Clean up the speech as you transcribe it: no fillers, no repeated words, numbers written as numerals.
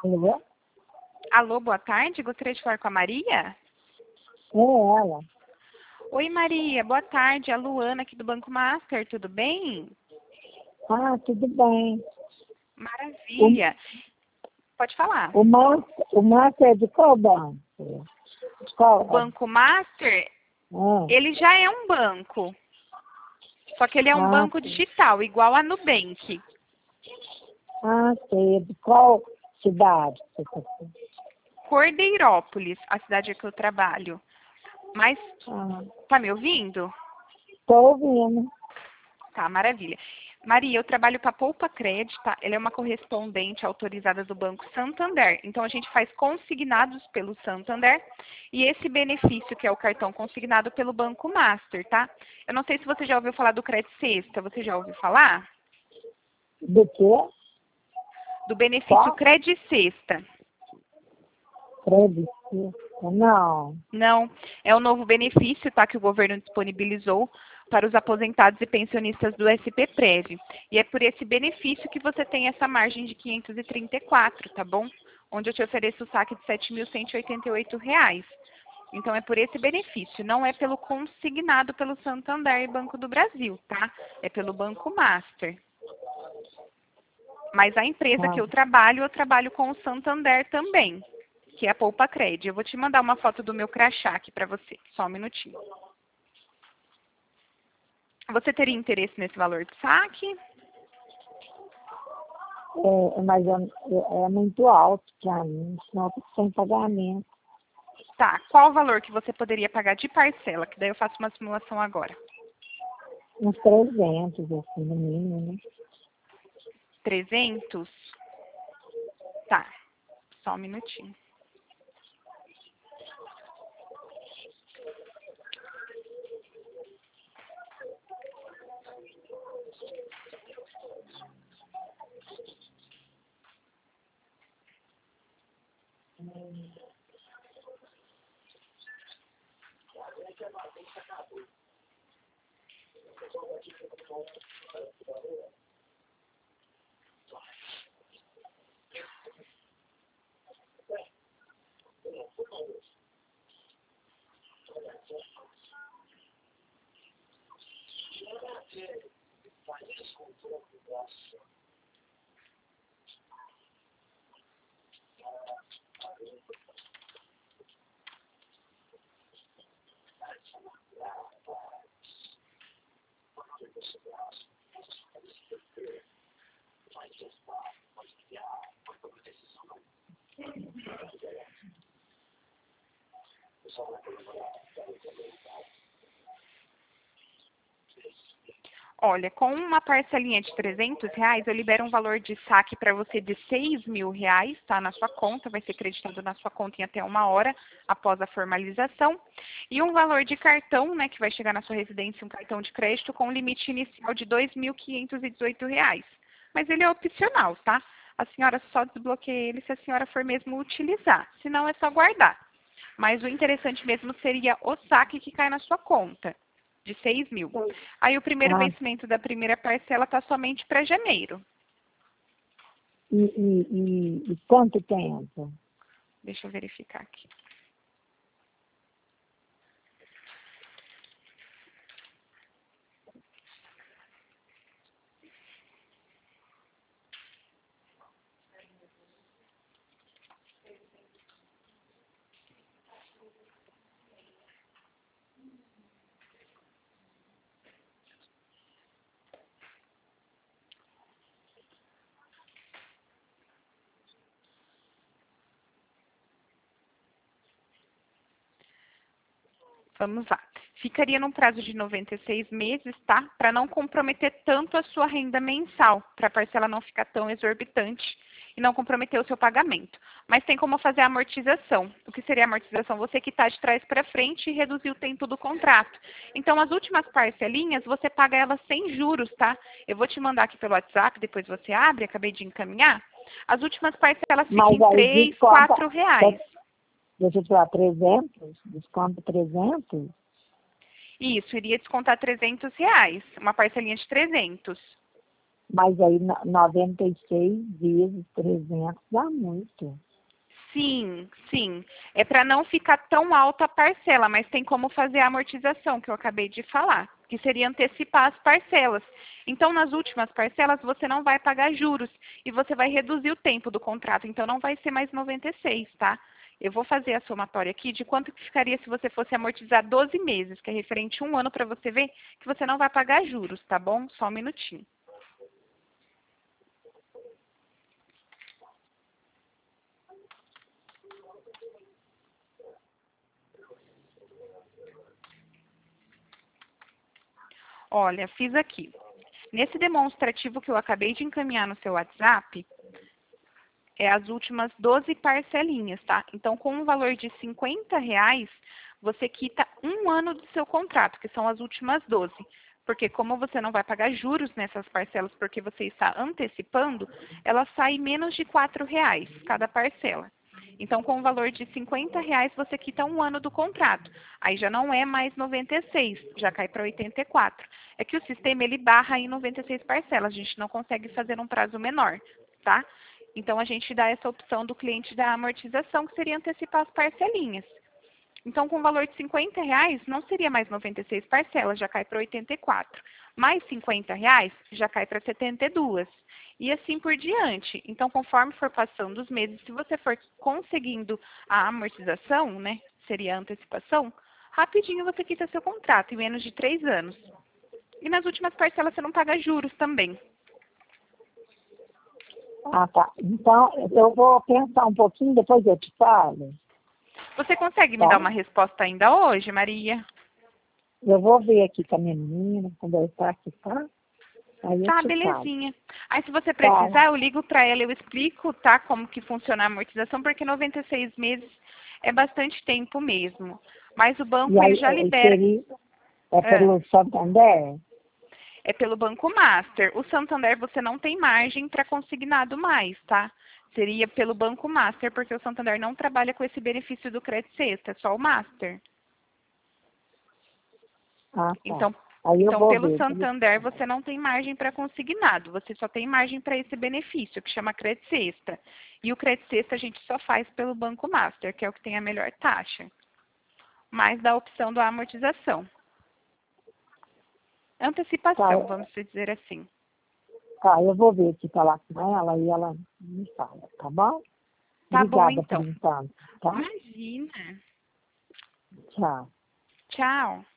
Alô? Alô, boa tarde. Gostaria de falar com a Maria? É ela. Oi, Maria. Boa tarde. A Luana aqui do Banco Master. Tudo bem? Ah, tudo bem. Maravilha. Pode falar. O Márcio é de qual banco? De qual? O Banco Master, ele já é um banco. Só que ele é um banco digital, igual a Nubank. Ah, sei. De qual cidade? Cordeirópolis, a cidade que eu trabalho. Mas, tá me ouvindo? Estou ouvindo. Tá, maravilha. Maria, eu trabalho para a Poupa Crédito, tá? Ela é uma correspondente autorizada do Banco Santander. Então, a gente faz consignados pelo Santander e esse benefício, que é o cartão consignado pelo Banco Master, tá? Eu não sei se você já ouviu falar do Crédito Sexta. Você já ouviu falar? Do quê? Do benefício Crédito Sexta. Crédito Sexta? Não. Não, é um novo benefício, tá, que o governo disponibilizou para os aposentados e pensionistas do SPPREV. E é por esse benefício que você tem essa margem de 534, tá bom? Onde eu te ofereço o saque de R$ 7.188. Então, é por esse benefício, não é pelo consignado pelo Santander e Banco do Brasil, tá? É pelo Banco Master. Mas a empresa que eu trabalho com o Santander também, que é a Poupa Cred. Eu vou te mandar uma foto do meu crachá aqui para você. Só um minutinho. Você teria interesse nesse valor de saque? Mas é muito alto para mim, senão eu fico sem pagamento. Tá. Qual o valor que você poderia pagar de parcela? Que daí eu faço uma simulação agora. Uns 300, assim, no mínimo, né? 300? Tá. Só um minutinho. Olha, com uma parcelinha de R$ 300, eu libero um valor de saque para você de R$ 6.000, tá? Na sua conta, vai ser creditado na sua conta em até 1 hora após a formalização. E um valor de cartão, né, que vai chegar na sua residência, um cartão de crédito com limite inicial de R$ 2.518. Mas ele é opcional, tá? A senhora só desbloqueia ele se a senhora for mesmo utilizar, senão é só guardar. Mas o interessante mesmo seria o saque que cai na sua conta, de 6.000. Aí o primeiro vencimento da primeira parcela está somente para janeiro. E quanto tempo? Deixa eu verificar aqui. Vamos lá. Ficaria num prazo de 96 meses, tá? Para não comprometer tanto a sua renda mensal, para a parcela não ficar tão exorbitante e não comprometer o seu pagamento. Mas tem como fazer a amortização. O que seria a amortização? Você quitar de trás para frente e reduzir o tempo do contrato. Então, as últimas parcelinhas, você paga elas sem juros, tá? Eu vou te mandar aqui pelo WhatsApp, depois você abre, acabei de encaminhar. As últimas parcelas ficam em R$ 3, R$ 4. Deixa eu falar, 300? Desconto 300? Isso, iria descontar R$ 300, uma parcelinha de 300. Mas aí 96 vezes 300 dá muito. Sim, sim. É para não ficar tão alta a parcela, mas tem como fazer a amortização, que eu acabei de falar, que seria antecipar as parcelas. Então, nas últimas parcelas, você não vai pagar juros e você vai reduzir o tempo do contrato. Então, não vai ser mais 96, tá? Eu vou fazer a somatória aqui de quanto que ficaria se você fosse amortizar 12 meses, que é referente a um ano, para você ver que você não vai pagar juros, tá bom? Só um minutinho. Olha, fiz aqui. Nesse demonstrativo que eu acabei de encaminhar no seu WhatsApp, é as últimas 12 parcelinhas, tá? Então, com um valor de R$ 50, você quita um ano do seu contrato, que são as últimas 12. Porque como você não vai pagar juros nessas parcelas porque você está antecipando, ela sai menos de R$ 4 cada parcela. Então, com o valor de R$ 50, você quita um ano do contrato. Aí já não é mais 96, já cai para 84. É que o sistema ele barra em 96 parcelas, a gente não consegue fazer num prazo menor, tá? Então, a gente dá essa opção do cliente da amortização, que seria antecipar as parcelinhas. Então, com o valor de R$ 50, não seria mais 96 parcelas, já cai para 84. Mais R$ 50, já cai para 72. E assim por diante. Então, conforme for passando os meses, se você for conseguindo a amortização, né, seria a antecipação, rapidinho você quita seu contrato, em menos de 3 anos. E nas últimas parcelas você não paga juros também. Ah, tá. Então, eu vou pensar um pouquinho, depois eu te falo, Você consegue me dar tá? uma resposta ainda hoje, Maria? Eu vou ver aqui com a minha menina, conversar aqui, tá? Aí eu Tá, te falo. belezinha. Aí se você Tá, precisar, eu ligo para ela, eu explico, tá, como que funciona a amortização, porque 96 meses é bastante tempo mesmo. Mas o e banco, ele aí já libera. seria, Ah, pelo Santander? é pelo Banco Master. O Santander você não tem margem para consignado mais, tá? Seria pelo Banco Master, porque o Santander não trabalha com esse benefício do crédito sexta, é só o Master. Ah, tá. Então, Aí eu então, vou pelo ver. Santander, você não tem margem para consignado, você só tem margem para esse benefício, que chama crédito sexta. E o crédito sexta a gente só faz pelo Banco Master, que é o que tem a melhor taxa, mas dá a opção da amortização. Tá, Antecipação, vamos dizer assim. tá, eu vou ver aqui, falar com ela e ela me fala, tá bom? Tá bom, Obrigada por então. enquanto, tá? Imagina. Tchau. Tchau.